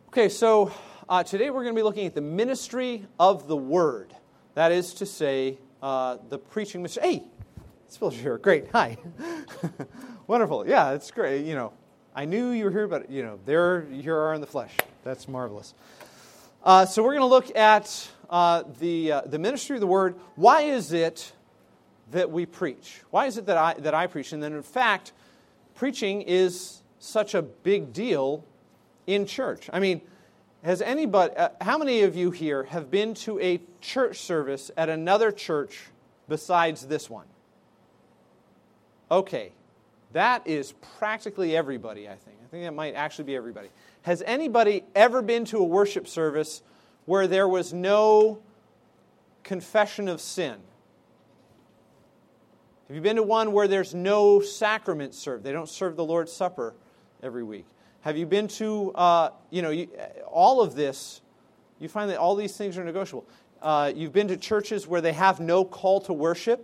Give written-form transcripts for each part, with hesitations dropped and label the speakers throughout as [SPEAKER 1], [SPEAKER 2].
[SPEAKER 1] Okay, so today we're going to be looking at the ministry of the Word. That is to say, the preaching ministry. Hey, Phil's here. Great. Hi. Wonderful. Yeah, it's great. You know, I knew you were here, but there you are in the flesh. That's marvelous. So we're going to look at the ministry of the Word. Why is it that we preach? Why is it that I preach? And then, in fact, preaching is such a big deal in church. I mean, has anybody? How many of you here have been to a church service at another church besides this one? Okay, that is practically everybody. I think that might actually be everybody. Has anybody ever been to a worship service where there was no confession of sin? Have you been to one where there's no sacrament served? They don't serve the Lord's Supper every week. Have you been to, all of this, you find that all these things are negotiable. You've been to churches where they have no call to worship.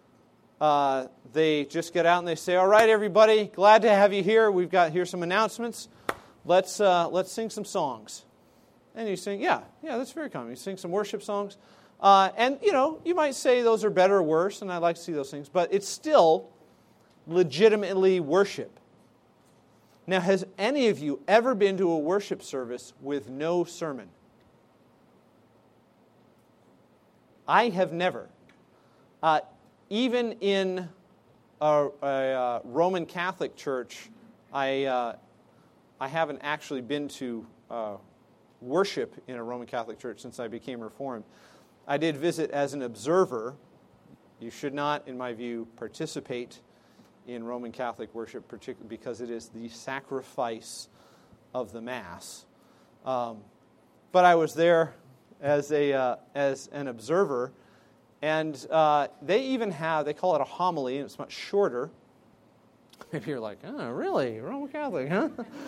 [SPEAKER 1] They just get out and they say, all right, everybody, glad to have you here. We've got here some announcements. Let's sing some songs. And you sing, yeah, that's very common. You sing some worship songs. And you might say those are better or worse, and I'd like to see those things, but it's still legitimately worship. Now, has any of you ever been to a worship service with no sermon? I have never. Even in a Roman Catholic church, I haven't actually been to worship in a Roman Catholic church since I became Reformed. I did visit as an observer. You should not, in my view, participate in Roman Catholic worship, particularly because it is the sacrifice of the Mass. But I was there as an observer, and they call it a homily, and it's much shorter. Maybe you're like, oh, really? Roman Catholic, huh?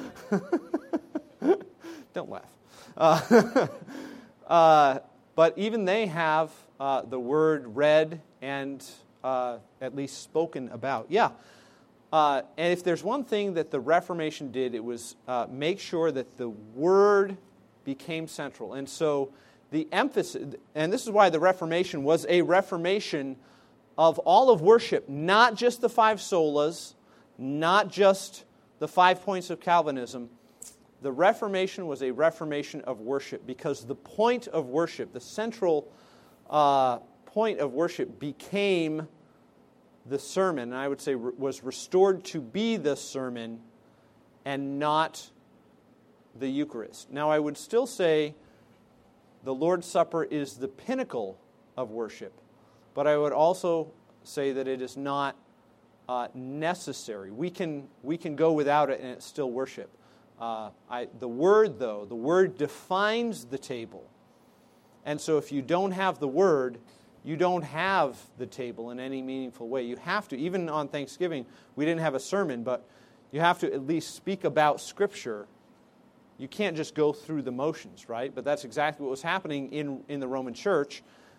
[SPEAKER 1] Don't laugh. But even they have the word read and at least spoken about. Yeah. And if there's one thing that the Reformation did, it was make sure that the Word became central. And so the emphasis, and this is why the Reformation was a reformation of all of worship, not just the five solas, not just the 5 points of Calvinism. The Reformation was a reformation of worship because the point of worship, the central point of worship became the sermon, and I would say was restored to be the sermon and not the Eucharist. Now, I would still say the Lord's Supper is the pinnacle of worship, but I would also say that it is not necessary. We can go without it and it's still worship. The Word defines the table. And so if you don't have the Word, you don't have the table in any meaningful way. You have to, even on Thanksgiving, we didn't have a sermon, but you have to at least speak about Scripture. You can't just go through the motions, right? But that's exactly what was happening in the Roman Church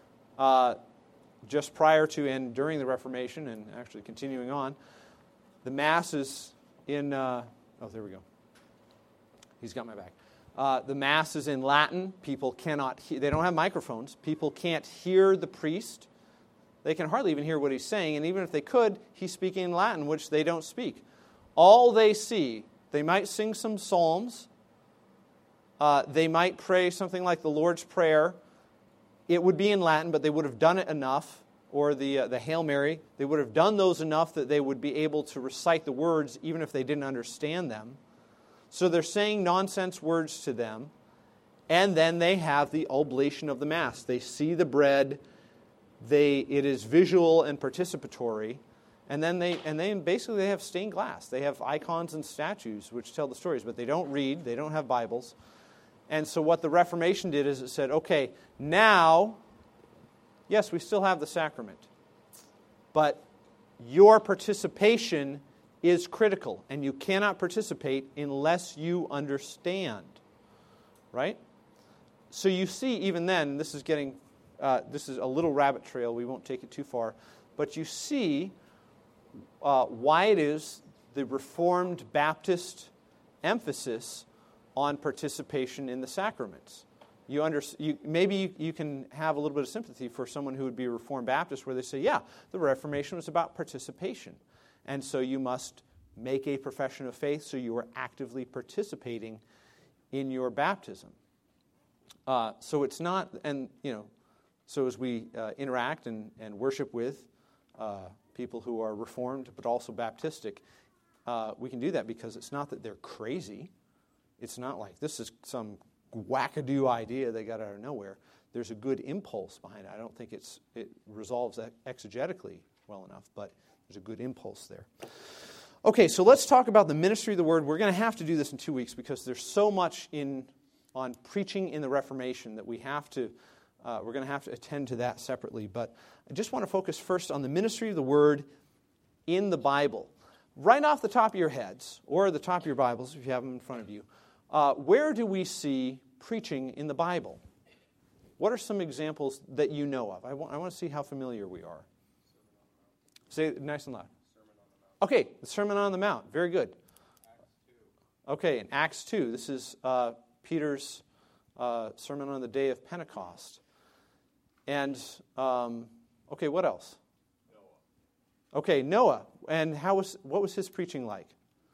[SPEAKER 1] just prior to and during the Reformation, and actually continuing on. The Mass is in... there we go. He's got my back. The Mass is in Latin. People cannot hear. They don't have microphones. People can't hear the priest. They can hardly even hear what he's saying. And even if they could, he's speaking in Latin, which they don't speak. All they see, they might sing some psalms. They might pray something like the Lord's Prayer. It would be in Latin, but they would have done it enough. Or the Hail Mary. They would have done those enough that they would be able to recite the words even if they didn't understand them. So they're saying nonsense words to them, and then they have the oblation of the Mass. They see the bread, it is visual and participatory, and then they basically have stained glass. They have icons and statues which tell the stories, but they don't read, they don't have Bibles. And so what the Reformation did is it said, okay, now, yes, we still have the sacrament, but your participation is critical, and you cannot participate unless you understand, right? So you see, even then, this is a little rabbit trail, we won't take it too far, but you see why it is the Reformed Baptist emphasis on participation in the sacraments. Maybe you can have a little bit of sympathy for someone who would be a Reformed Baptist where they say, yeah, the Reformation was about participation. And so you must make a profession of faith so you are actively participating in your baptism. So it's not, and so as we interact and worship with people who are Reformed but also Baptistic, we can do that because it's not that they're crazy. It's not like this is some wackadoo idea they got out of nowhere. There's a good impulse behind it. I don't think it resolves exegetically well enough, but there's a good impulse there. Okay, so let's talk about the ministry of the Word. We're going to have to do this in 2 weeks because there's so much on preaching in the Reformation that we're going to have to attend to that separately. But I just want to focus first on the ministry of the Word in the Bible. Right off the top of your heads, or the top of your Bibles if you have them in front of you, where do we see preaching in the Bible? What are some examples that you know of? I want to see how familiar we are. Say it nice and loud. Okay, the Sermon on the Mount. Very good. Okay, in Acts 2, this is Peter's sermon on the day of Pentecost. And, okay, what else? Noah. Okay, Noah. And what was his preaching like?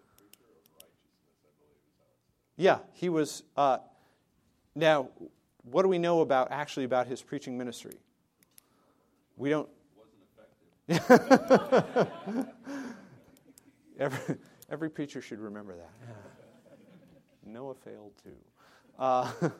[SPEAKER 1] Yeah, he was. Now, what do we know about his preaching ministry? We don't. Wasn't effective. Every preacher should remember that. Noah failed too.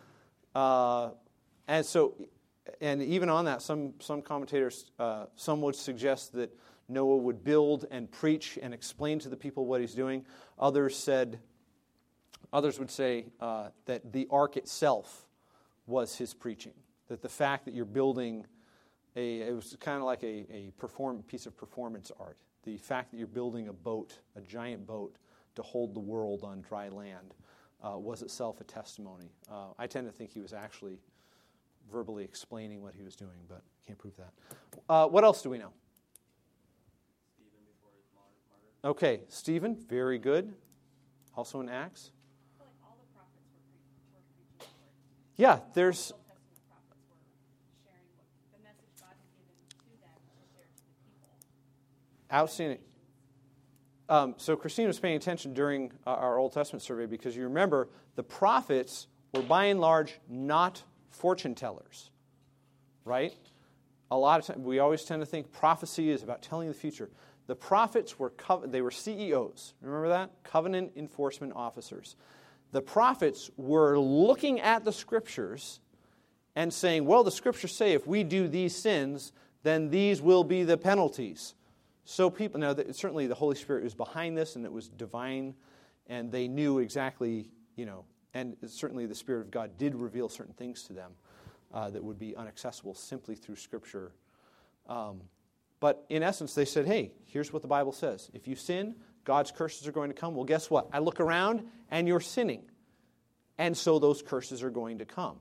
[SPEAKER 1] And even on that, some commentators, some would suggest that Noah would build and preach and explain to the people what he's doing. Others would say that the ark itself was his preaching. That the fact that you're building it was kind of like a piece of performance art. The fact that you're building a giant boat to hold the world on dry land, was itself a testimony. I tend to think he was actually verbally explaining what he was doing, but can't prove that. What else do we know?
[SPEAKER 2] Stephen before his martyr.
[SPEAKER 1] Okay, Stephen, very good. Also in Acts.
[SPEAKER 3] I feel like all the prophets were preaching the word.
[SPEAKER 1] Yeah, there's.
[SPEAKER 3] The Old Testament prophets were sharing the message God had given to them to share to the people.
[SPEAKER 1] Outstanding. So Christine was paying attention during our Old Testament survey because you remember the prophets were by and large not fortune tellers, right? A lot of times we always tend to think prophecy is about telling the future. The prophets were CEOs. Remember that? Covenant enforcement officers. The prophets were looking at the scriptures and saying, well, the scriptures say if we do these sins, then these will be the penalties. So people, now certainly the Holy Spirit was behind this and it was divine and they knew exactly, and certainly the Spirit of God did reveal certain things to them that would be inaccessible simply through Scripture. But in essence, they said, hey, here's what the Bible says. If you sin, God's curses are going to come. Well, guess what? I look around and you're sinning. And so those curses are going to come.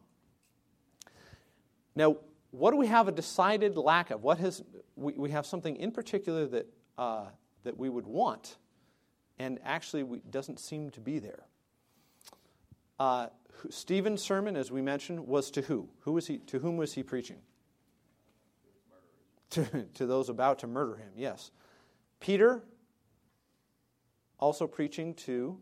[SPEAKER 1] Now, what do we have a decided lack of? We have something in particular that we would want, and actually doesn't seem to be there. Stephen's sermon, as we mentioned, was to who? To whom was he preaching? To those about to murder him, yes. Peter, also preaching to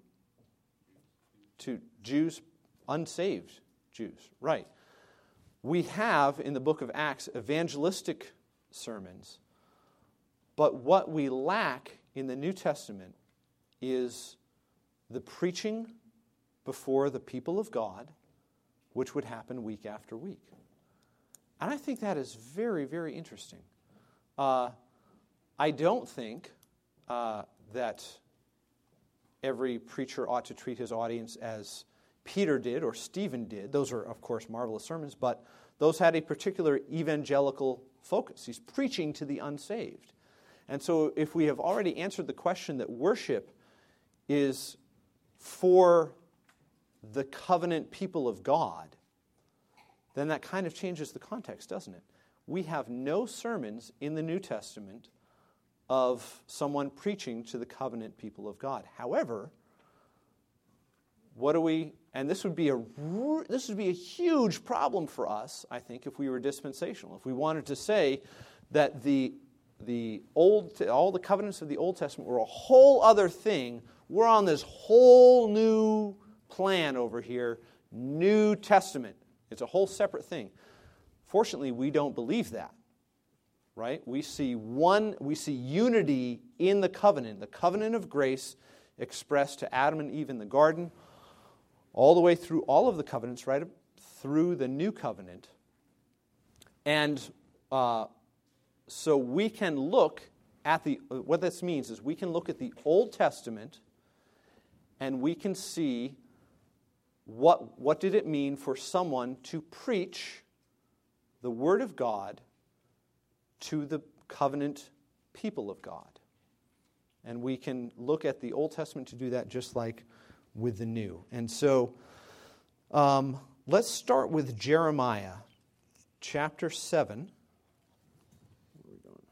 [SPEAKER 1] Jews, unsaved Jews, right. We have, in the book of Acts, evangelistic sermons, but what we lack in the New Testament is the preaching before the people of God, which would happen week after week. And I think that is very, very interesting. I don't think that every preacher ought to treat his audience as Peter did or Stephen did. Those are, of course, marvelous sermons, but those had a particular evangelical focus. He's preaching to the unsaved. And so if we have already answered the question that worship is for the covenant people of God, then that kind of changes the context, doesn't it? We have no sermons in the New Testament of someone preaching to the covenant people of God. However, what do we And this would be a huge problem for us, I think, if we were dispensational. If we wanted to say that all the covenants of the Old Testament were a whole other thing, we're on this whole new plan over here, New Testament. It's a whole separate thing. Fortunately, we don't believe that, right? We see unity in the covenant of grace expressed to Adam and Eve in the garden, all the way through all of the covenants, right up through the new covenant. And so we can look at what this means is we can look at the Old Testament and we can see what did it mean for someone to preach the Word of God to the covenant people of God. And we can look at the Old Testament to do that just like with the New. And so let's start with Jeremiah chapter 7. Where are we going?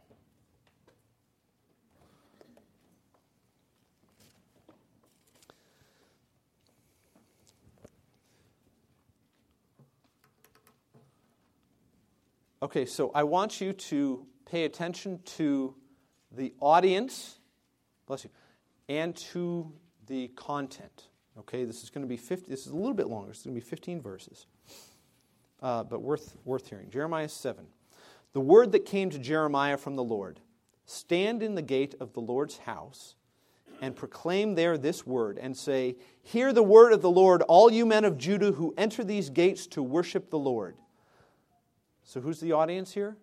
[SPEAKER 1] Okay, so I want you to pay attention to the audience, bless you, and to the content. Okay, this is going to be this is a little bit longer. It's going to be 15 verses, but worth hearing. Jeremiah 7. The word that came to Jeremiah from the Lord: stand in the gate of the Lord's house, and proclaim there this word, and say, hear the word of the Lord, all you men of Judah who enter these gates to worship the Lord. So who's the audience here?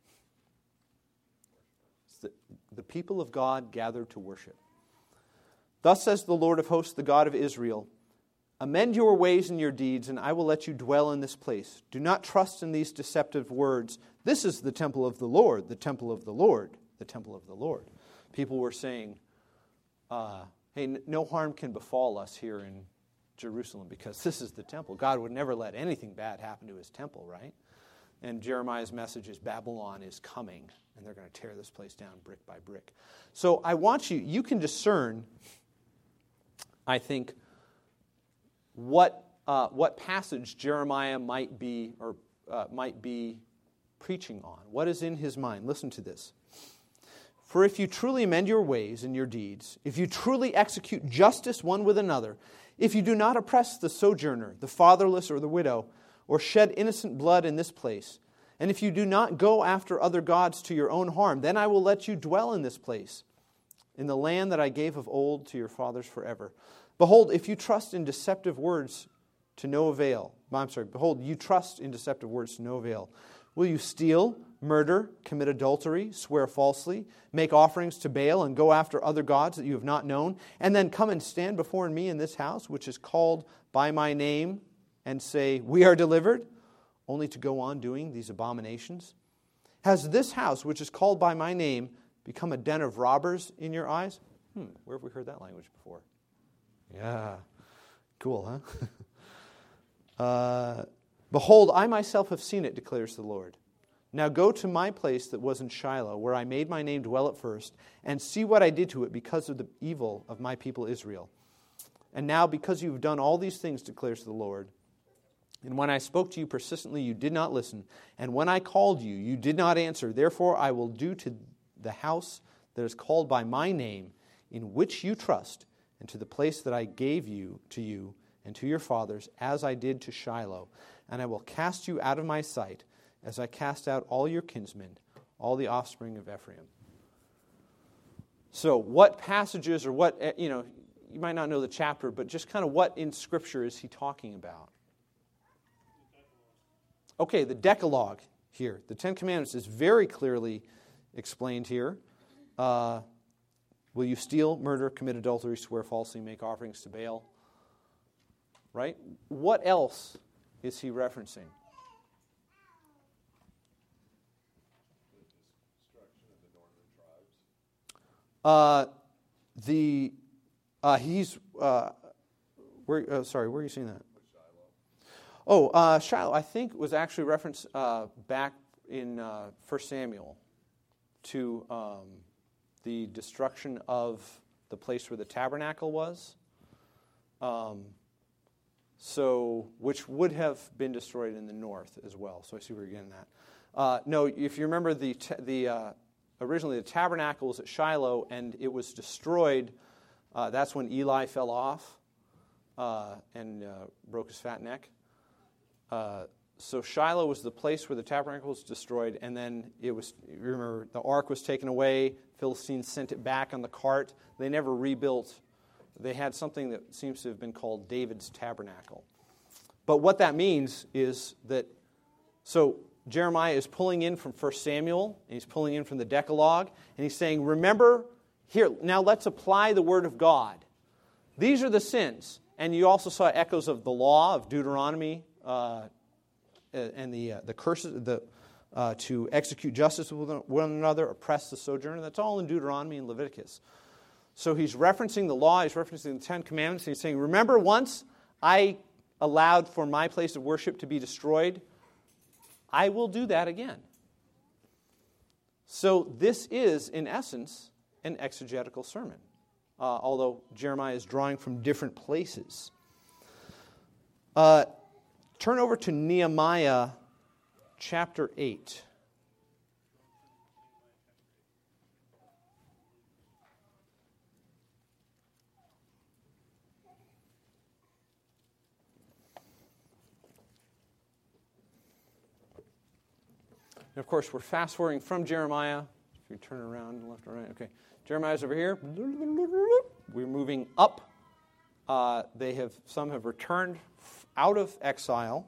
[SPEAKER 1] It's the people of God gathered to worship. Thus says the Lord of hosts, the God of Israel, amend your ways and your deeds, and I will let you dwell in this place. Do not trust in these deceptive words. This is the temple of the Lord, the temple of the Lord, the temple of the Lord. People were saying, hey, no harm can befall us here in Jerusalem because this is the temple. God would never let anything bad happen to his temple, right? And Jeremiah's message is Babylon is coming, and they're going to tear this place down brick by brick. So I want you can discern, I think, what passage Jeremiah might be preaching on. What is in his mind? Listen to this. For if you truly amend your ways and your deeds, if you truly execute justice one with another, if you do not oppress the sojourner, the fatherless, or the widow, or shed innocent blood in this place, and if you do not go after other gods to your own harm, then I will let you dwell in this place, in the land that I gave of old to your fathers forever. Behold, if you trust in deceptive words to no avail, behold, you trust in deceptive words to no avail. Will you steal, murder, commit adultery, swear falsely, make offerings to Baal, and go after other gods that you have not known, and then come and stand before me in this house, which is called by my name, and say, we are delivered, only to go on doing these abominations? Has this house, which is called by my name, become a den of robbers in your eyes? Where have we heard that language before? Yeah, cool, huh? Behold, I myself have seen it, declares the Lord. Now go to my place that was in Shiloh, where I made my name dwell at first, and see what I did to it because of the evil of my people Israel. And now, because you have done all these things, declares the Lord, and when I spoke to you persistently, you did not listen, and when I called you, you did not answer. Therefore, I will do to the house that is called by my name, in which you trust, and to the place that I gave you to you and to your fathers, as I did to Shiloh. And I will cast you out of my sight, as I cast out all your kinsmen, all the offspring of Ephraim. So what passages or what, you might not know the chapter, but just kind of what in Scripture is he talking about? Okay, the Decalogue here. The Ten Commandments is very clearly explained here. Will you steal, murder, commit adultery, swear falsely, make offerings to Baal? Right? What else is he referencing? Where are you seeing that? Shiloh, I think, was actually referenced back in 1 Samuel to the destruction of the place where the tabernacle was. So, which would have been destroyed in the north as well. So I see where you're getting that. No, if you remember, originally the tabernacle was at Shiloh, and it was destroyed. That's when Eli fell off and broke his fat neck. So Shiloh was the place where the tabernacle was destroyed, and then remember, the ark was taken away. Philistines sent it back on the cart. They never rebuilt. They had something that seems to have been called David's tabernacle. But what that means is that, so Jeremiah is pulling in from 1 Samuel, and he's pulling in from the Decalogue, and he's saying, remember, here, now let's apply the Word of God. These are the sins. And you also saw echoes of the law of Deuteronomy, and the curses, to execute justice with one another, oppress the sojourner. That's all in Deuteronomy and Leviticus. So he's referencing the law, he's referencing the Ten Commandments, and he's saying, remember once I allowed for my place of worship to be destroyed, I will do that again. So this is, in essence, an exegetical sermon, although Jeremiah is drawing from different places. Turn over to Nehemiah chapter 8. And of course, we're fast-forwarding from Jeremiah. If you turn around left or right, okay. Jeremiah's over here. We're moving up. Some have returned out of exile.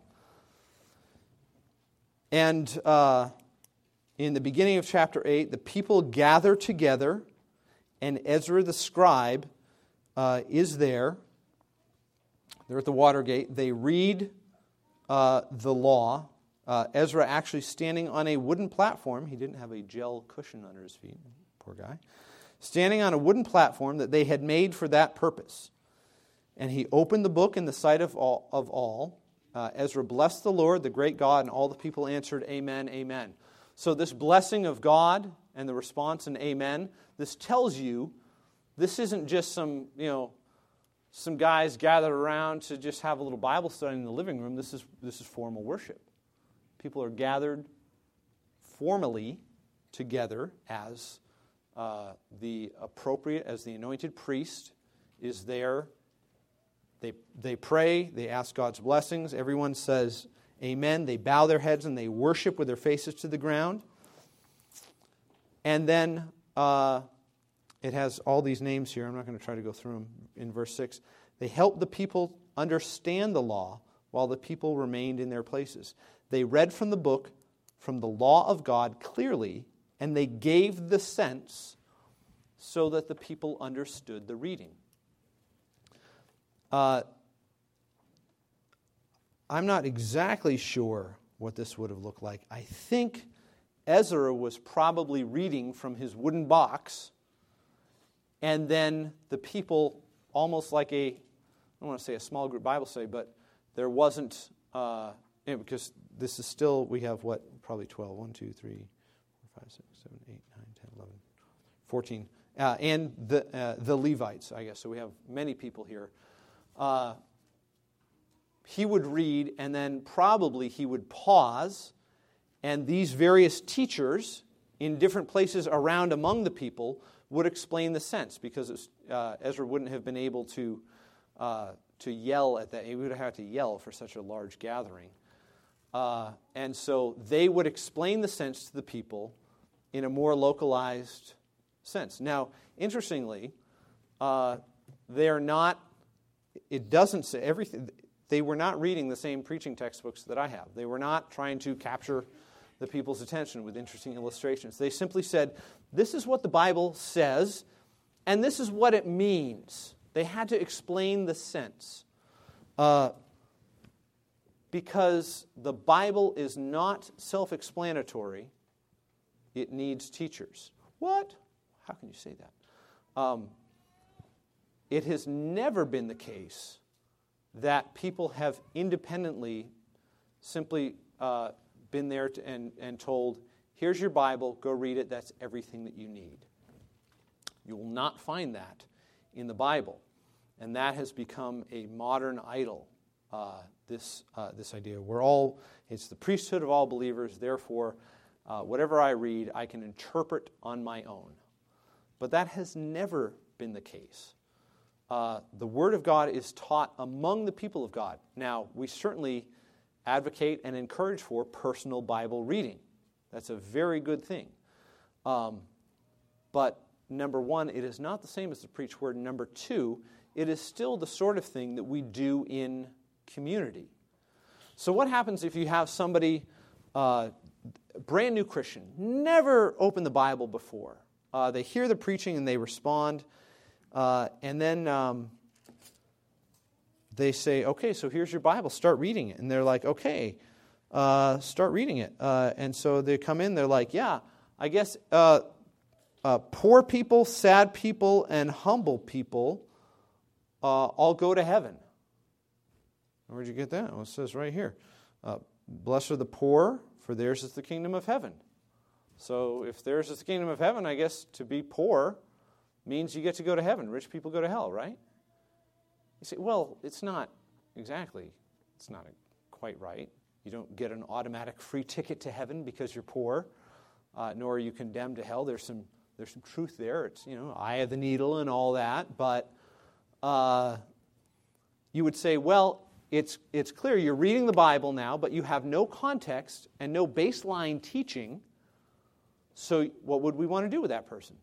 [SPEAKER 1] And in the beginning of chapter 8, the people gather together, and Ezra the scribe is there. They're at the Watergate. They read the law. Ezra actually standing on a wooden platform. He didn't have a gel cushion under his feet. Poor guy. Standing on a wooden platform that they had made for that purpose. And he opened the book in the sight of all. Ezra blessed the Lord, the great God, and all the people answered, Amen, Amen. So this blessing of God and the response in Amen, this tells you this isn't just some guys gathered around to just have a little Bible study in the living room. This is formal worship. People are gathered formally together as the anointed priest is there. They pray, they ask God's blessings. Everyone says amen. They bow their heads and they worship with their faces to the ground. And then it has all these names here. I'm not going to try to go through them in verse 6. They helped the people understand the law while the people remained in their places. They read from the book, from the law of God clearly, and they gave the sense so that the people understood the reading. I'm not exactly sure what this would have looked like. I think Ezra was probably reading from his wooden box, and then the people, almost like I don't want to say a small group Bible study, but there wasn't, because this is still, we have probably 12, 1, 2, 3, 4, 5, 6, 7, 8, 9, 10, 11, 14, and the Levites, I guess. So we have many people here. He would read, and then probably he would pause, and these various teachers in different places around among the people would explain the sense, because Ezra wouldn't have been able to yell at that. He would have had to yell for such a large gathering. And so they would explain the sense to the people in a more localized sense. Now, interestingly, they are not, it doesn't say everything, they were not reading the same preaching textbooks that I have. They were not trying to capture the people's attention with interesting illustrations. They simply said, this is what the Bible says, and this is what it means. They had to explain the sense. Because the Bible is not self-explanatory, it needs teachers. What? How can you say that? It has never been the case that people have independently simply been there and told, here's your Bible, go read it, that's everything that you need. You will not find that in the Bible. And that has become a modern idol this idea. It's the priesthood of all believers, therefore, whatever I read, I can interpret on my own. But that has never been the case. The Word of God is taught among the people of God. Now, we certainly advocate and encourage for personal Bible reading. That's a very good thing. But number one, it is not the same as the preached word. Number two, it is still the sort of thing that we do in community. So what happens if you have somebody, brand new Christian, never opened the Bible before? They hear the preaching and they respond, and then they say, okay, so here's your Bible, start reading it. And they're like, okay, start reading it. And so they come in, they're like, yeah, I guess poor people, sad people, and humble people all go to heaven. Where'd you get that? Well, it says right here. Blessed are the poor, for theirs is the kingdom of heaven. So if theirs is the kingdom of heaven, I guess to be poor means you get to go to heaven. Rich people go to hell, right? You say, well, it's not quite right. You don't get an automatic free ticket to heaven because you're poor, nor are you condemned to hell. There's some truth there. It's, eye of the needle and all that. But you would say, well, it's clear you're reading the Bible now, but you have no context and no baseline teaching. So what would we want to do with that person?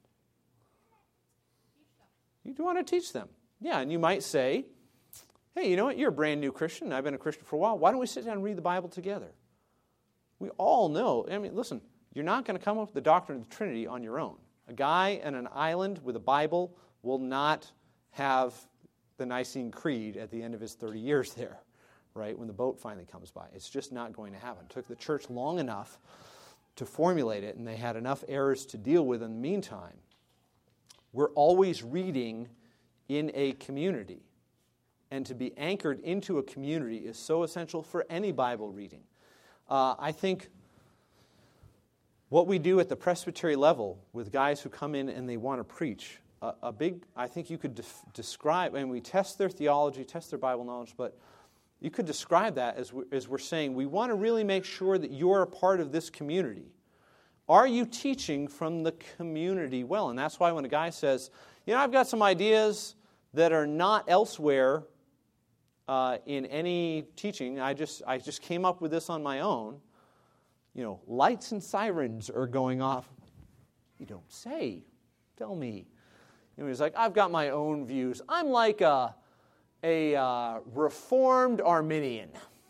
[SPEAKER 1] You'd want to teach them. Yeah, and you might say, hey, you know what? You're a brand new Christian. I've been a Christian for a while. Why don't we sit down and read the Bible together? We all know. I mean, listen, you're not going to come up with the doctrine of the Trinity on your own. A guy on an island with a Bible will not have the Nicene Creed at the end of his 30 years there, right, when the boat finally comes by. It's just not going to happen. It took the church long enough to formulate it, and they had enough errors to deal with in the meantime. We're always reading in a community, and to be anchored into a community is so essential for any Bible reading. I think what we do at the presbytery level with guys who come in and they want to preach, I think you could describe, and we test their theology, test their Bible knowledge, but you could describe that as we're saying, we want to really make sure that you're a part of this community. Are you teaching from the community well? And that's why when a guy says, I've got some ideas that are not elsewhere in any teaching, I just came up with this on my own. Lights and sirens are going off. You don't say. Tell me. He's like, I've got my own views. I'm like a Reformed Arminian.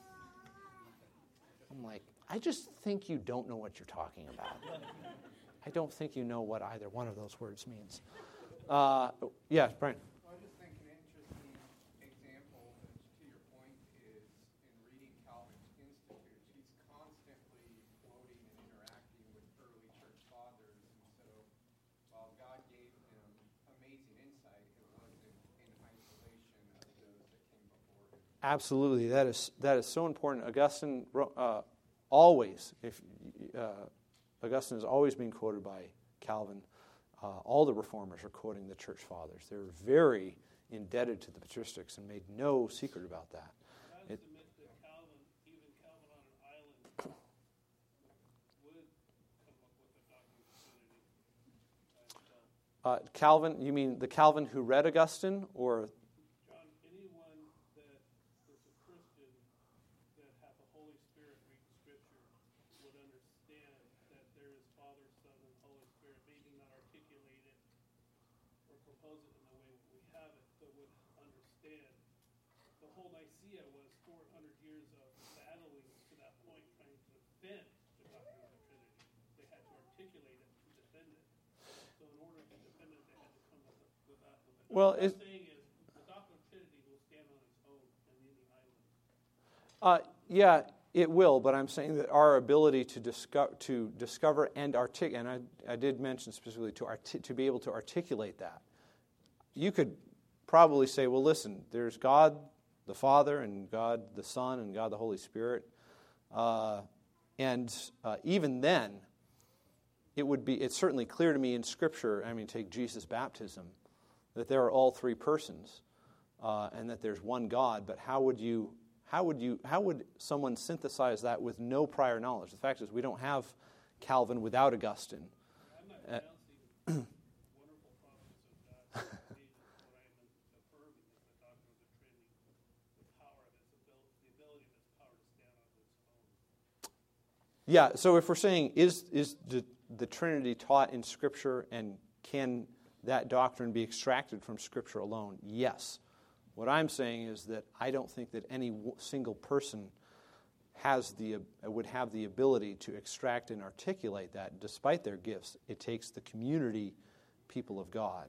[SPEAKER 1] I'm like, I just think you don't know what you're talking about. I don't think you know what either one of those words means. Yeah, Brian.
[SPEAKER 4] Well, I just think an interesting example to your point is in reading Calvin's Institutes, he's constantly quoting and interacting with early church fathers. And so while God gave him amazing insight, it wasn't in isolation of those that came before him.
[SPEAKER 1] Absolutely. That is so important. Augustine always, Augustine is always being quoted by Calvin. All the reformers are quoting the church fathers. They're very indebted to the patristics and made no secret about that.
[SPEAKER 5] I would submit that Calvin, even Calvin on an island, would come up with a doctrine of the Trinity.
[SPEAKER 1] Calvin, you mean the Calvin who read Augustine, or?
[SPEAKER 5] John, anyone that is a Christian that has the Holy Spirit read Scripture would understand that there is Father, Son, and Holy Spirit, maybe not articulate it or propose it in the way we have it, but would understand. The whole Nicaea was 400 years of battling to that point, trying to defend the doctrine of the Trinity. They had to articulate it to defend it. So in order to defend it, they had to come up with that.
[SPEAKER 1] Well,
[SPEAKER 5] what I'm saying is the doctrine of Trinity will stand on its own in the island.
[SPEAKER 1] Yeah, it will, but I'm saying that our ability to discover and articulate, and I did mention specifically to be able to articulate that. You could probably say, well, listen, there's God the Father and God the Son and God the Holy Spirit, and even then, it's certainly clear to me in Scripture. I mean, take Jesus' baptism, that there are all three persons, and that there's one God. But how How would someone synthesize that with no prior knowledge? The fact is, we don't have Calvin without Augustine.
[SPEAKER 5] I'm not denouncing wonderful properties of God. What I'm affirming is the doctrine of the Trinity, the power of its ability, the ability of its power to stand on its own.
[SPEAKER 1] Yeah, so if we're saying, is the Trinity taught in Scripture, and can that doctrine be extracted from Scripture alone? Yes. What I'm saying is that I don't think that any single person would have the ability to extract and articulate that despite their gifts. It takes the community people of God.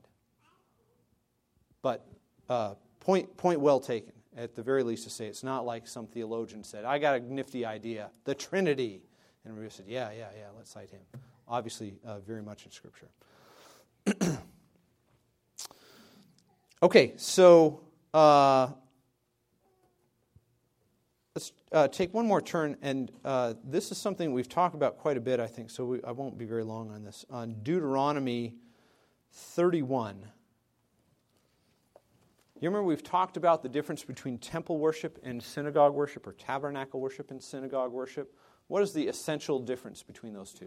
[SPEAKER 1] But point well taken, at the very least, to say it's not like some theologian said, I got a nifty idea, the Trinity. And everybody said, yeah, let's cite him. Obviously, very much in Scripture. Okay, so let's take one more turn, and this is something we've talked about quite a bit, I think, so I won't be very long on this. On Deuteronomy 31. You remember we've talked about the difference between temple worship and synagogue worship, or tabernacle worship and synagogue worship. What is the essential difference between those two?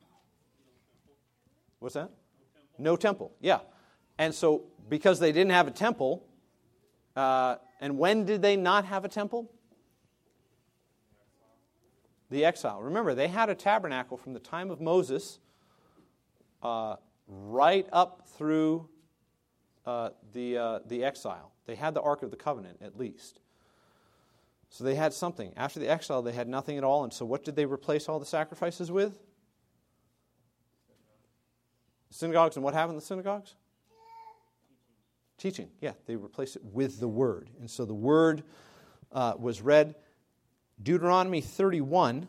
[SPEAKER 1] What's that? No temple, yeah. And so, because they didn't have a temple, and when did they not have a temple? The exile. Remember, they had a tabernacle from the time of Moses right up through the exile. They had the Ark of the Covenant, at least. So they had something. After the exile, they had nothing at all. And so what did they replace all the sacrifices with? Synagogues. And what happened in the synagogues? Teaching. Yeah, they replaced it with the Word. And so the Word was read. Deuteronomy 31,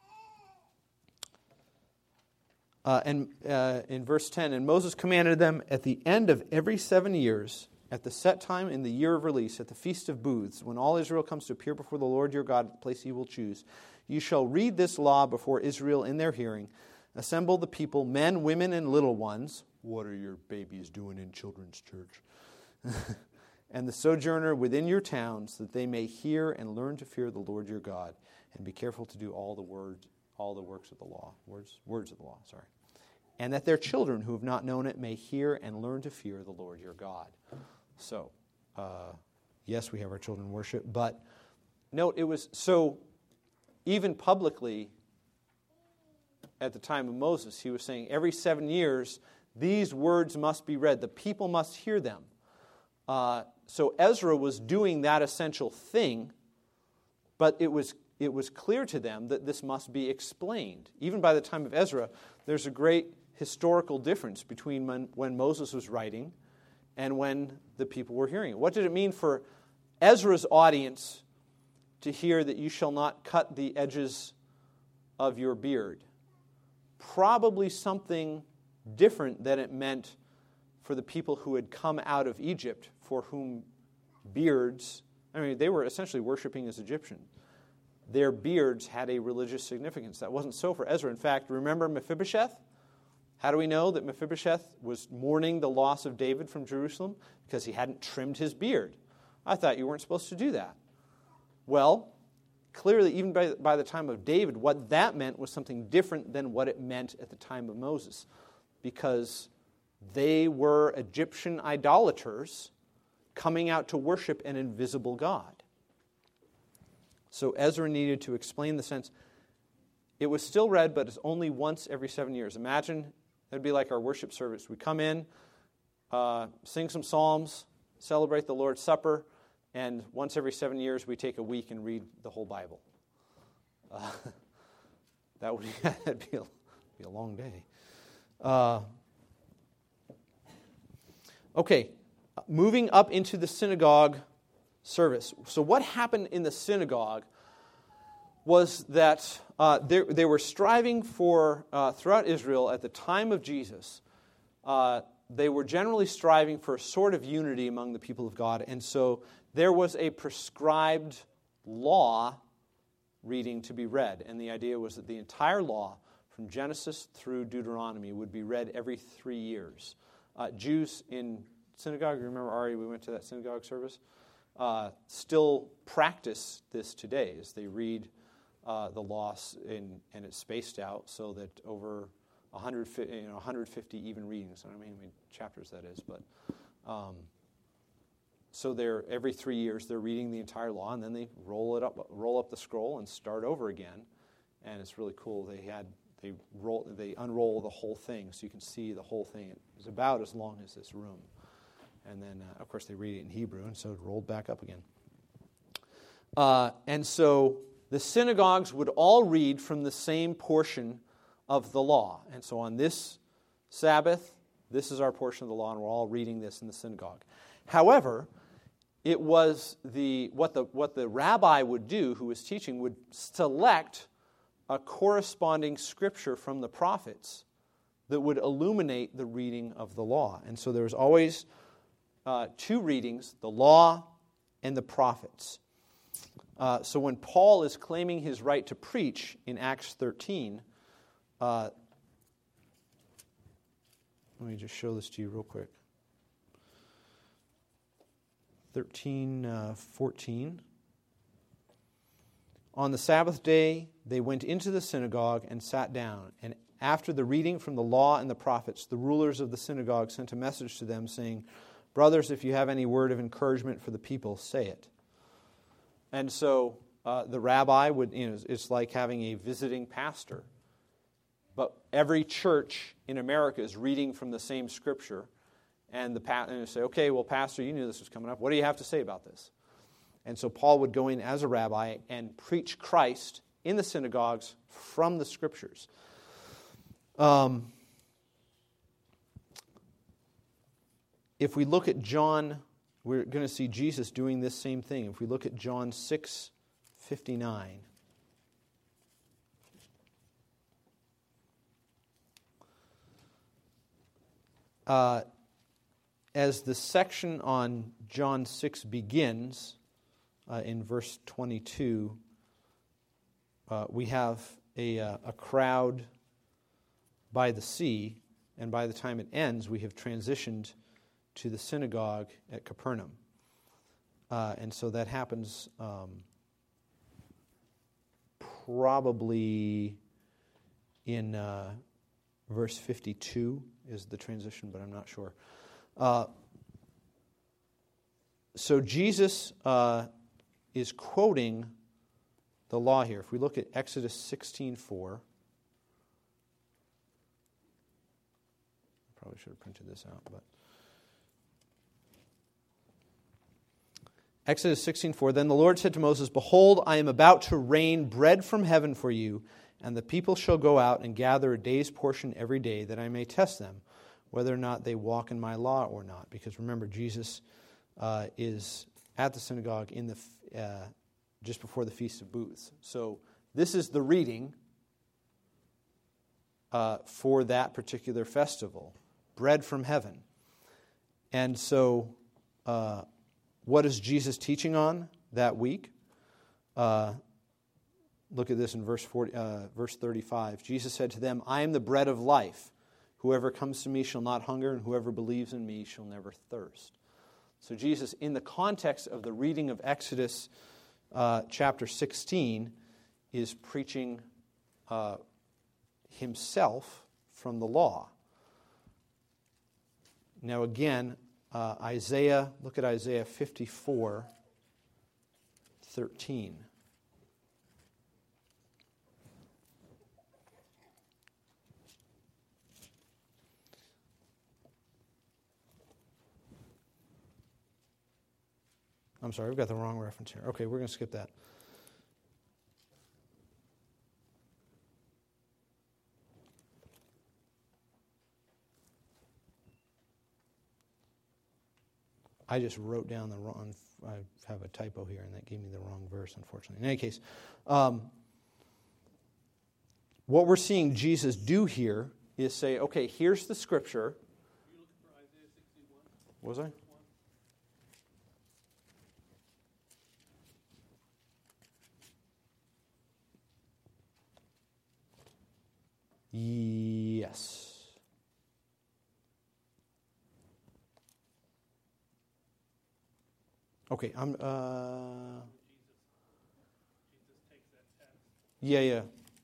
[SPEAKER 1] and in verse 10, and Moses commanded them at the end of every 7 years, at the set time in the year of release, at the Feast of Booths, when all Israel comes to appear before the Lord your God at the place he will choose, you shall read this law before Israel in their hearing. Assemble the people, men, women, and little ones. What are your babies doing in children's church? And the sojourner within your towns, that they may hear and learn to fear the Lord your God, and be careful to do all the works of the law. Words of the law, sorry. And that their children who have not known it may hear and learn to fear the Lord your God. So, yes, we have our children worship, but note, it was so, even publicly, at the time of Moses, he was saying every 7 years, these words must be read. The people must hear them. So Ezra was doing that essential thing, but it was clear to them that this must be explained. Even by the time of Ezra, there's a great historical difference between when Moses was writing and when the people were hearing it. What did it mean for Ezra's audience to hear that you shall not cut the edges of your beard? Probably something different than it meant for the people who had come out of Egypt, for whom beards, they were essentially worshiping as Egyptian. Their beards had a religious significance. That wasn't so for Ezra. In fact, remember Mephibosheth? How do we know that Mephibosheth was mourning the loss of David from Jerusalem? Because he hadn't trimmed his beard. I thought you weren't supposed to do that. Well, clearly, even by the time of David, what that meant was something different than what it meant at the time of Moses. Because they were Egyptian idolaters coming out to worship an invisible God. So Ezra needed to explain the sense. It was still read, but it's only once every 7 years. Imagine it'd be like our worship service. We come in, sing some psalms, celebrate the Lord's Supper, and once every 7 years we take a week and read the whole Bible. That'd be a long day. Okay, moving up into the synagogue service. So what happened in the synagogue was that they were striving for, throughout Israel at the time of Jesus, they were generally striving for a sort of unity among the people of God. And so there was a prescribed law reading to be read. And the idea was that the entire law, from Genesis through Deuteronomy, would be read every 3 years. Jews in synagogue, remember, Ari, we went to that synagogue service? still practice this today as they read the law, and it's spaced out so that over 150 even readings. I don't know how many chapters that is, but so they're every 3 years they're reading the entire law, and then they roll up the scroll and start over again, and it's really cool. They unroll the whole thing so you can see the whole thing. It was about as long as this room, and then of course they read it in Hebrew, and so it rolled back up again. And so the synagogues would all read from the same portion of the law. And so on this Sabbath, this is our portion of the law, and we're all reading this in the synagogue. However, it was what the rabbi would do, who was teaching, would select a corresponding scripture from the prophets that would illuminate the reading of the law. And so there was always 2 readings, the law and the prophets. So when Paul is claiming his right to preach in Acts 13, let me just show this to you real quick. 13:14. On the Sabbath day, they went into the synagogue and sat down. And after the reading from the law and the prophets, the rulers of the synagogue sent a message to them saying, "Brothers, if you have any word of encouragement for the people, say it." And so the rabbi would, it's like having a visiting pastor. But every church in America is reading from the same scripture. And they say, "Okay, well, Pastor, you knew this was coming up. What do you have to say about this?" And so Paul would go in as a rabbi and preach Christ in the synagogues from the scriptures. If we look at John, we're going to see Jesus doing this same thing. If we look at John 6:59. As the section on John 6 begins, in verse 22, we have a crowd by the sea, and by the time it ends, we have transitioned to the synagogue at Capernaum. And so that happens probably in verse 52 is the transition, but I'm not sure. So Jesus is quoting the law here. If we look at Exodus 16:4, I probably should have printed this out, but Exodus 16:4, "Then the Lord said to Moses, 'Behold, I am about to rain bread from heaven for you, and the people shall go out and gather a day's portion every day, that I may test them, whether or not they walk in my law or not.'" Because remember, Jesus is at the synagogue in the just before the Feast of Booths. So this is the reading for that particular festival, bread from heaven. And so what is Jesus teaching on that week? Look at this in verse 35. Jesus said to them, "I am the bread of life. Whoever comes to me shall not hunger, and whoever believes in me shall never thirst." So Jesus, in the context of the reading of Exodus chapter 16, is preaching himself from the law. Now again, look at Isaiah 54:13. I'm sorry, I've got the wrong reference here. Okay, we're going to skip that. I just wrote down the wrong, I have a typo here, and that gave me the wrong verse, unfortunately. In any case, what we're seeing Jesus do here is say, okay, here's the scripture.
[SPEAKER 5] You looking for Isaiah 61?
[SPEAKER 1] Was I? Yes. Okay, I'm.
[SPEAKER 5] Jesus takes that text.
[SPEAKER 1] Yeah.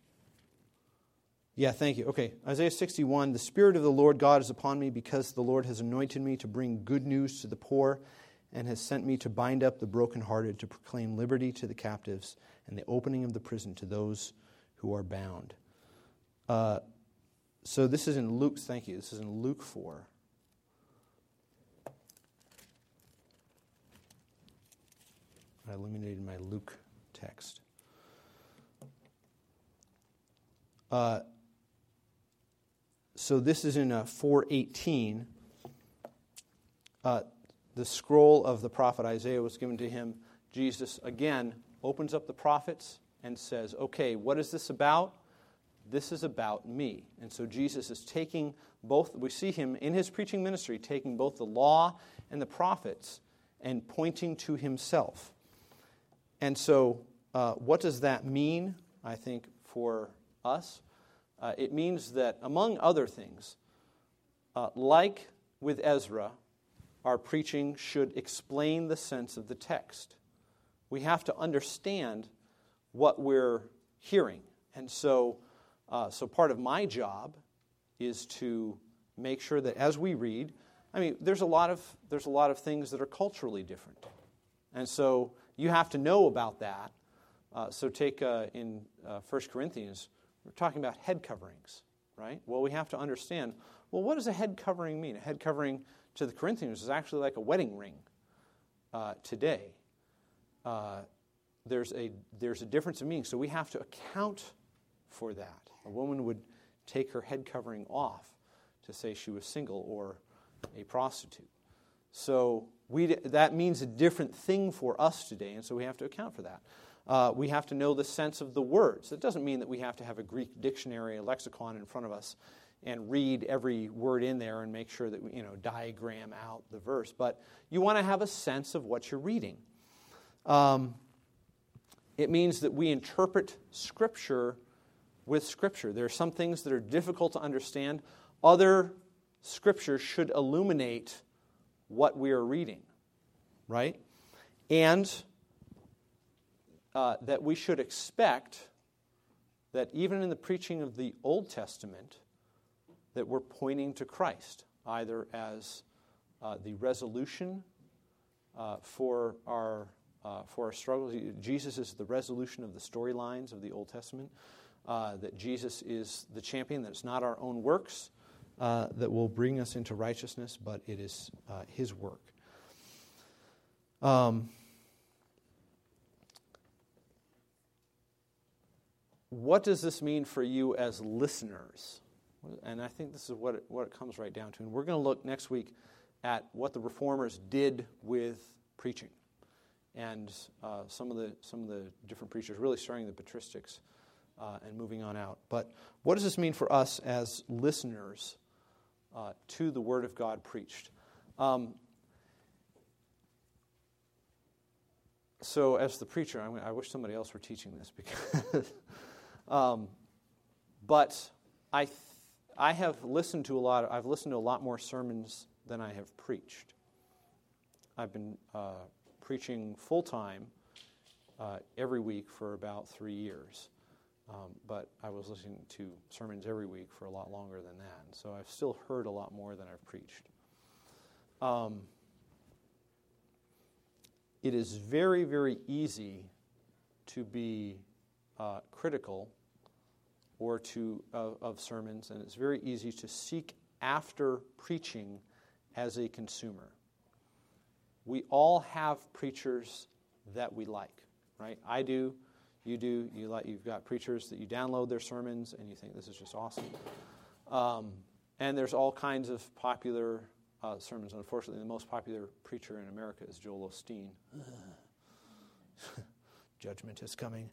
[SPEAKER 1] Yeah, thank you. Okay, Isaiah 61, the Spirit of the Lord God is upon me because the Lord has anointed me to bring good news to the poor and has sent me to bind up the brokenhearted, to proclaim liberty to the captives and the opening of the prison to those who are bound. So this is in Luke, thank you, this is in Luke 4. I eliminated my Luke text. So this is in 4:18. The scroll of the prophet Isaiah was given to him. Jesus, again, opens up the prophets and says, okay, what is this about? This is about me. And so Jesus is taking both, we see him in his preaching ministry, taking both the law and the prophets and pointing to himself. And so what does that mean, I think, for us? It means that, among other things, like with Ezra, our preaching should explain the sense of the text. We have to understand what we're hearing. And so part of my job is to make sure that as we read, I mean, there's a lot of things that are culturally different. And so you have to know about that. So take in 1 Corinthians, we're talking about head coverings, right? Well, we have to understand, well, what does a head covering mean? A head covering to the Corinthians is actually like a wedding ring today. There's a difference in meaning, so we have to account for that. A woman would take her head covering off to say she was single or a prostitute. So that means a different thing for us today, and so we have to account for that. We have to know the sense of the words. It doesn't mean that we have to have a Greek dictionary, a lexicon in front of us and read every word in there and make sure that we, diagram out the verse. But you want to have a sense of what you're reading. It means that we interpret Scripture with Scripture. There are some things that are difficult to understand. Other Scripture should illuminate what we are reading, right? And that we should expect that even in the preaching of the Old Testament, that we're pointing to Christ, either as the resolution for our struggles. Jesus is the resolution of the storylines of the Old Testament, that Jesus is the champion, that it's not our own works that will bring us into righteousness, but it is His work. What does this mean for you as listeners? And I think this is what it comes right down to. And we're going to look next week at what the Reformers did with preaching, and some of the different preachers, really starting the patristics and moving on out. But what does this mean for us as listeners to the Word of God preached? So as the preacher, I wish somebody else were teaching this, because but I have listened to I've listened to a lot more sermons than I have preached. I've been preaching full-time every week for about 3 years. But I was listening to sermons every week for a lot longer than that. And so I've still heard a lot more than I've preached. It is very, very easy to be critical or of sermons, and it's very easy to seek after preaching as a consumer. We all have preachers that we like, right? I do. You do. You've got preachers that you download their sermons and you think this is just awesome. And there's all kinds of popular sermons. Unfortunately, the most popular preacher in America is Joel Osteen. Judgment is coming.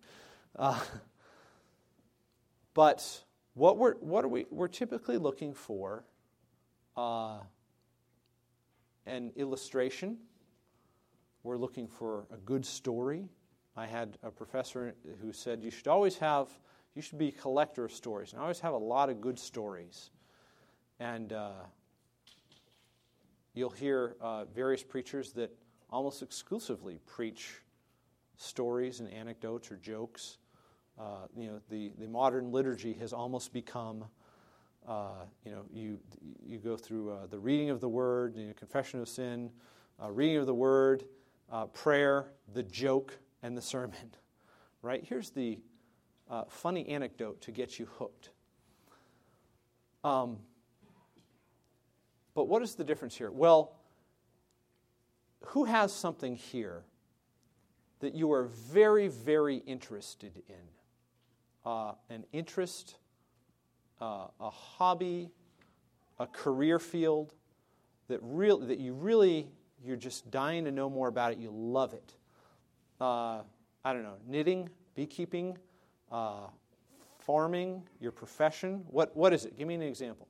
[SPEAKER 1] But we're typically looking for an illustration. We're looking for a good story. I had a professor who said you should be a collector of stories, and always have a lot of good stories. And you'll hear various preachers that almost exclusively preach stories and anecdotes or jokes. The modern liturgy has almost become, you go through the reading of the Word, confession of sin, reading of the Word, prayer, the joke, and the sermon. Right? Here's the funny anecdote to get you hooked. But what is the difference here? Well, who has something here that you are very, very interested in? An interest, a hobby, a career field you're just dying to know more about it. You love it. I don't know, knitting, beekeeping, farming, your profession. What is it? Give me an example.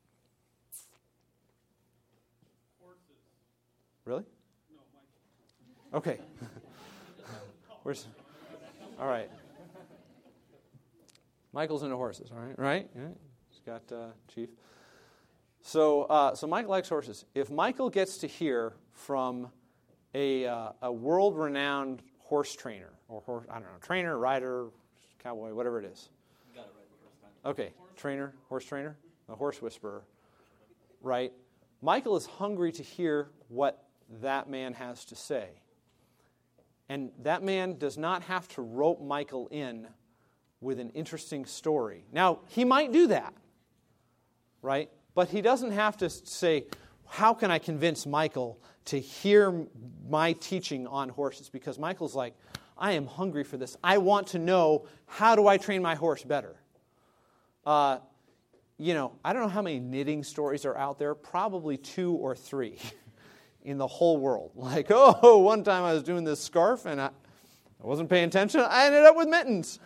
[SPEAKER 5] Horses.
[SPEAKER 1] Really?
[SPEAKER 5] No, Michael.
[SPEAKER 1] Okay. All right. Michael's into horses, all right? Right? Yeah. He's got Chief. So Michael likes horses. If Michael gets to hear from a world-renowned horse trainer, or trainer, rider, cowboy, whatever it is.
[SPEAKER 2] You got it right the first time.
[SPEAKER 1] Okay, trainer, horse trainer, a horse whisperer, right? Michael is hungry to hear what that man has to say. And that man does not have to rope Michael in with an interesting story. Now, he might do that, right? But he doesn't have to say, how can I convince Michael to hear my teaching on horses? Because Michael's like, I am hungry for this. I want to know, how do I train my horse better? I don't know how many knitting stories are out there, probably 2 or 3 in the whole world. Like, one time I was doing this scarf and I wasn't paying attention. I ended up with mittens.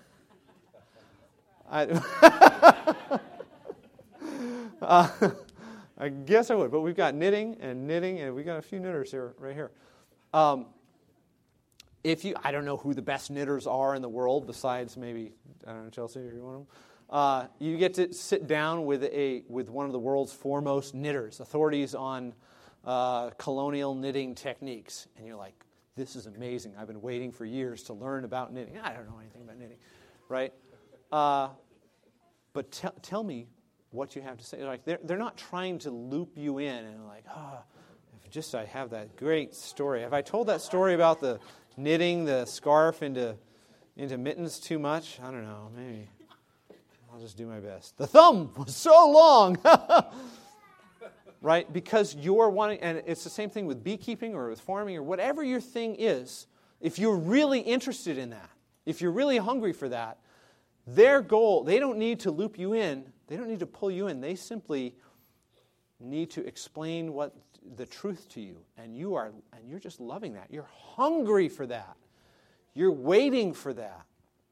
[SPEAKER 1] I guess I would, but we've got knitting, and we've got a few knitters here, right here. I don't know who the best knitters are in the world, besides maybe, I don't know, Chelsea, if you're one of them. You get to sit down with one of the world's foremost knitters, authorities on colonial knitting techniques, and you're like, this is amazing. I've been waiting for years to learn about knitting. I don't know anything about knitting, right? But tell me what you have to say. Like they're not trying to loop you in and like, if I have that great story. Have I told that story about the knitting the scarf into mittens too much? I don't know. Maybe I'll just do my best. The thumb was so long, right? Because you're wanting, and it's the same thing with beekeeping or with farming or whatever your thing is. If you're really interested in that, if you're really hungry for that, their goal, they don't need to loop you in. They don't need to pull you in. They simply need to explain what the truth to you. And you're just loving that. You're hungry for that. You're waiting for that.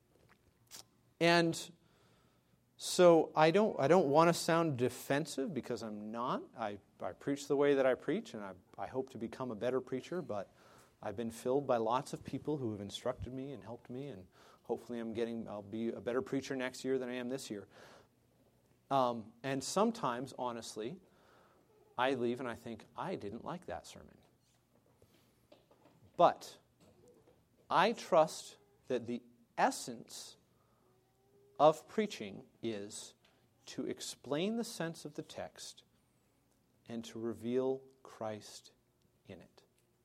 [SPEAKER 1] And so I don't want to sound defensive, because I'm not. I preach the way that I preach, and I hope to become a better preacher, but I've been filled by lots of people who have instructed me and helped me, and hopefully I'll be a better preacher next year than I am this year. And sometimes, honestly, I leave and I think, I didn't like that sermon. But I trust that the essence of preaching is to explain the sense of the text and to reveal Christ in it.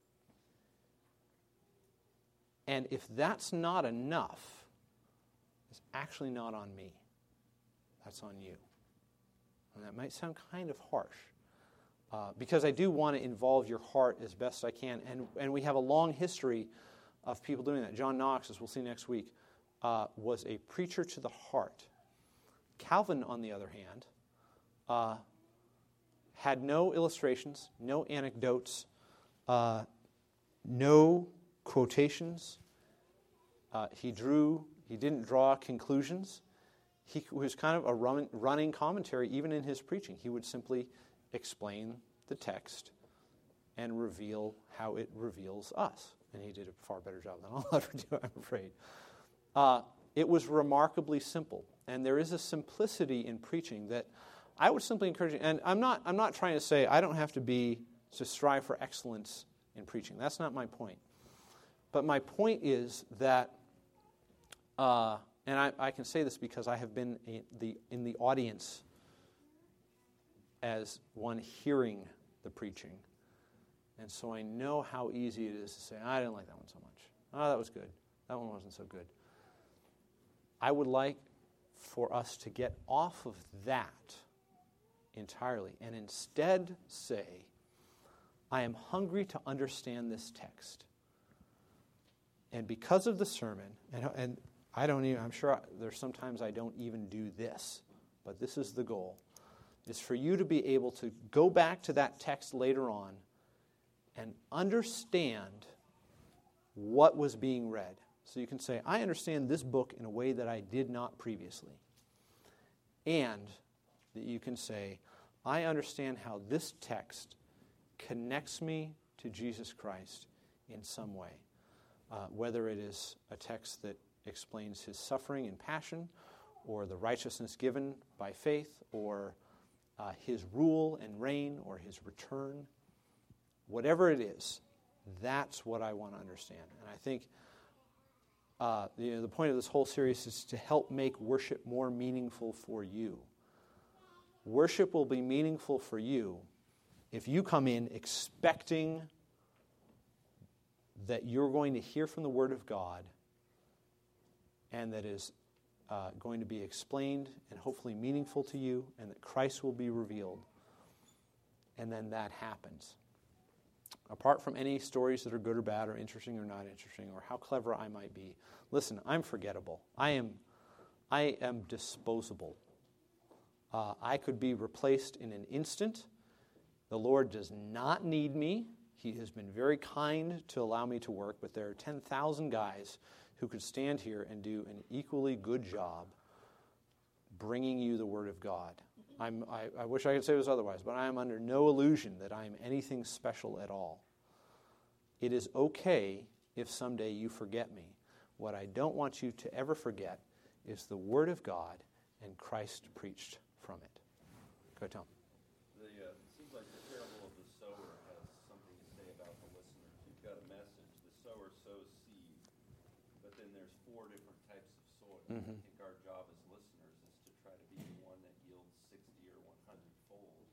[SPEAKER 1] And if that's not enough, it's actually not on me. That's on you. And that might sound kind of harsh, because I do want to involve your heart as best I can. And we have a long history of people doing that. John Knox, as we'll see next week, was a preacher to the heart. Calvin, on the other hand, had no illustrations, no anecdotes, no quotations. He didn't draw conclusions. He was kind of a running commentary even in his preaching. He would simply explain the text and reveal how it reveals us. And he did a far better job than I'll ever do, I'm afraid. It was remarkably simple. And there is a simplicity in preaching that I would simply encourage you. And I'm not trying to say I don't have to strive for excellence in preaching. That's not my point. But my point is that, and I can say this because I have been in the audience as one hearing the preaching. And so I know how easy it is to say, I didn't like that one so much. Oh, that was good. That one wasn't so good. I would like for us to get off of that entirely and instead say, I am hungry to understand this text. And because of the sermon, and I'm sure there's sometimes I don't even do this, but this is the goal, is for you to be able to go back to that text later on and understand what was being read. So you can say, I understand this book in a way that I did not previously. And that you can say, I understand how this text connects me to Jesus Christ in some way. Whether it is a text that explains his suffering and passion, or the righteousness given by faith, or his rule and reign, or his return. Whatever it is, that's what I want to understand. And I think the point of this whole series is to help make worship more meaningful for you. Worship will be meaningful for you if you come in expecting that you're going to hear from the Word of God and that is going to be explained and hopefully meaningful to you, and that Christ will be revealed. And then that happens. Apart from any stories that are good or bad or interesting or not interesting or how clever I might be, listen, I'm forgettable. I am disposable. I could be replaced in an instant. The Lord does not need me. He has been very kind to allow me to work, but there are 10,000 guys who could stand here and do an equally good job bringing you the Word of God. I wish I could say it was otherwise, but I am under no illusion that I am anything special at all. It is okay if someday you forget me. What I don't want you to ever forget is the Word of God and Christ preached from it. Go, Tom.
[SPEAKER 2] It seems like the parable of the sower has something to say about the listeners. You've got a message. The sower sows seed, but then there's 4 different types of soil.
[SPEAKER 1] Mm-hmm.
[SPEAKER 2] I think our job as listeners is to try to be the one that yields 60 or 100-fold,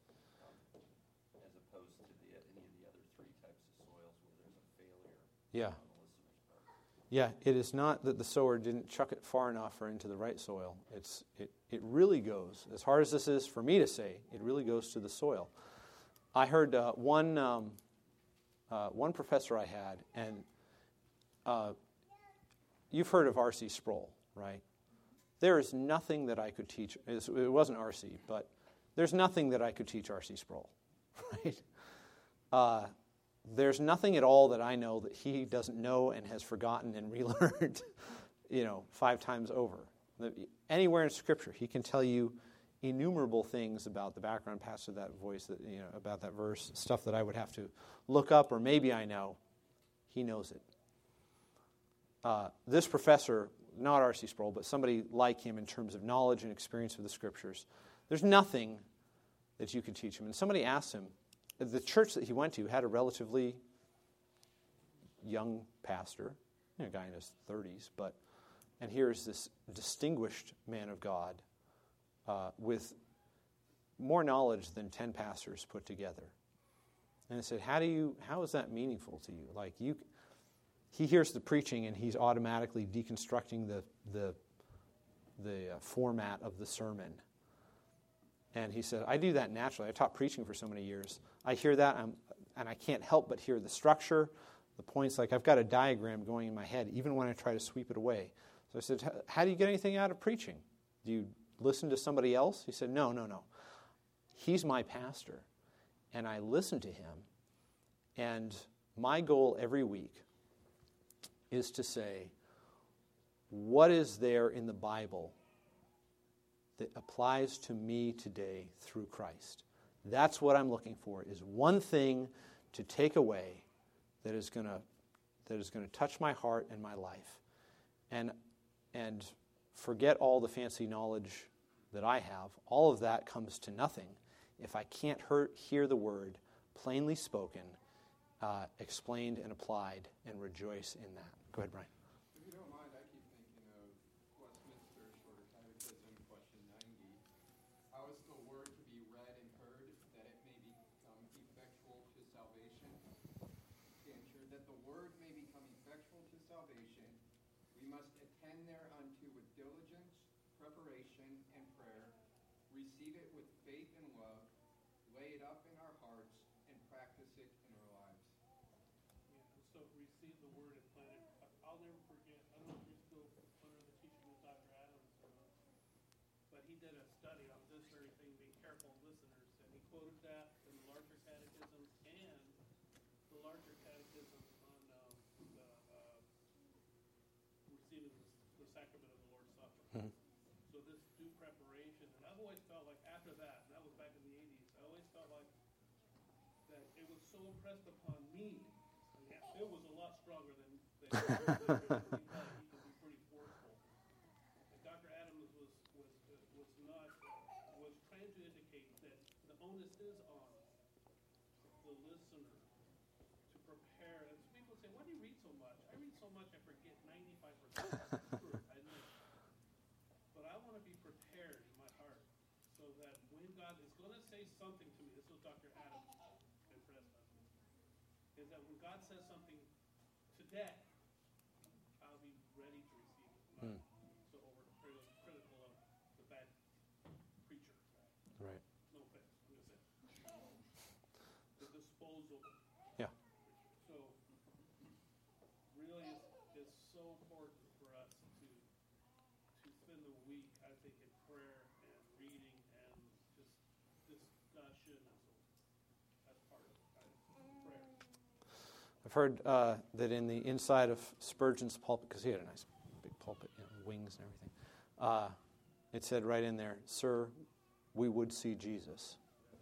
[SPEAKER 2] as opposed to any of the other 3 types of soils where there's a failure
[SPEAKER 1] Yeah.
[SPEAKER 2] on the listener's part.
[SPEAKER 1] Yeah, it is not that the sower didn't chuck it far enough or into the right soil. It really goes, as hard as this is for me to say, it really goes to the soil. I heard one professor I had, and you've heard of R.C. Sproul, right? There is nothing that I could teach. It wasn't R.C., but there's nothing that I could teach R.C. Sproul, right? There's nothing at all that I know that he doesn't know and has forgotten and relearned, 5 times over. Anywhere in Scripture, he can tell you innumerable things about the background past of that voice, about that verse, stuff that I would have to look up, or maybe I know. He knows it. This professor, not R.C. Sproul, but somebody like him in terms of knowledge and experience of the Scriptures, there's nothing that you could teach him. And somebody asked him, the church that he went to had a relatively young pastor, a guy in his 30s, and here's this distinguished man of God with more knowledge than 10 pastors put together. And I said, how is that meaningful to you? Like he hears the preaching and he's automatically deconstructing the format of the sermon. And he said, I do that naturally. I taught preaching for so many years. I hear that, and I can't help but hear the structure, the points. Like I've got a diagram going in my head, even when I try to sweep it away. So I said, how do you get anything out of preaching? Do you listen to somebody else? He said, no. He's my pastor, and I listen to him. And my goal every week is to say, what is there in the Bible that applies to me today through Christ? That's what I'm looking for, is one thing to take away that is going to touch my heart and my life. And forget all the fancy knowledge that I have. All of that comes to nothing if I can't hear the word plainly spoken explained and applied, and rejoice in that. Go ahead, Brian.
[SPEAKER 4] If you don't mind, I keep thinking of Westminster Shorter Catechism, question 90. How is the word to be read and heard, that it may become effectual to salvation? Answer, that the word may become effectual to salvation, we must attend thereunto with diligence, preparation, and prayer, receive it with faith and love, lay it up in our hearts, and practice it in our lives.
[SPEAKER 5] Yeah, so receive the word and plant it. I'll never forget, I don't know if you're still under the teaching of Dr. Adams or not, but he did a study on this very thing, being careful listeners, and he quoted that in the larger catechisms and the larger catechism on receiving the sacrament of the Lord's Supper.
[SPEAKER 1] Mhm.
[SPEAKER 5] So this due preparation, and I've always felt like after that, and that was back in the 80s, I always felt like that it was so impressed upon me. I mean, it was a lot stronger than he could be pretty forceful. And Dr. Adams was trying to indicate that the onus is on the listener to prepare. And people say, "Why do you read so much?" I read so much I forget 95%. True, I know. But I want to be prepared in my heart so that when God is going to say something to me, this was Dr. Adams and Fresno, is that when God says something today, I'll be ready to receive it. Not so critical of the bad preacher.
[SPEAKER 1] Right.
[SPEAKER 5] No offense, I'm going to say. The disposal.
[SPEAKER 1] Yeah.
[SPEAKER 5] So really it's so important for us to spend the week, I think, in prayer and reading and just discussion as part of prayer.
[SPEAKER 1] I've heard that in the inside of Spurgeon's pulpit, because he had a nice big pulpit, wings and everything, it said right in there, "Sir, we would see Jesus."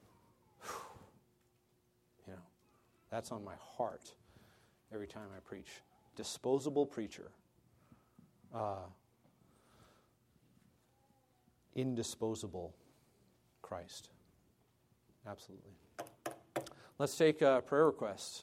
[SPEAKER 1] You know, that's on my heart every time I preach. Disposable preacher. Indisposable Christ. Absolutely. Let's take prayer requests.